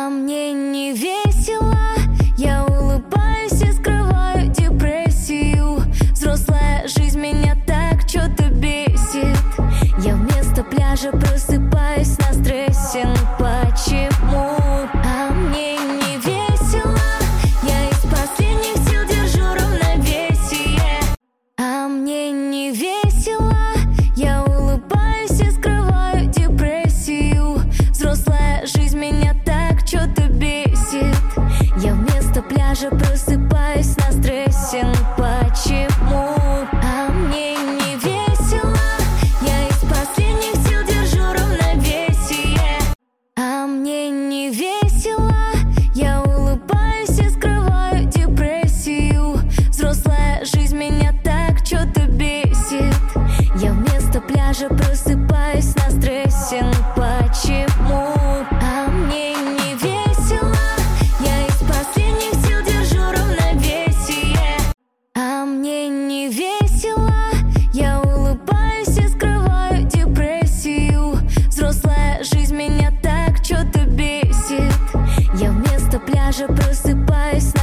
мне не весело, я улыбаюсь и скрываю депрессию. Взрослая жизнь меня так что-то бесит. Я вместо пляжа просыпаюсь на стрессе. Ну почему? Мне не весело, я из последних сил держу равновесие. Мне не весело, я улыбаюсь и скрываю депрессию. Взрослая жизнь меня так что-то бесит. Я вместо пляжа просыпаюсь на стрессе. Ну почему? Мне не весело, я из последних сил держу равновесие. Мне не весело, я улыбаюсь и скрываю депрессию. Взрослая жизнь меня так что-то бесит. Я вместо пляжа просыпаюсь на стрессе. Ну почему? Мне не весело, я из последних сил держу равновесие. Мне не весело, я улыбаюсь и скрываю депрессию. Взрослая жизнь меня так что-то бесит. Я вместо пляжа просыпаюсь на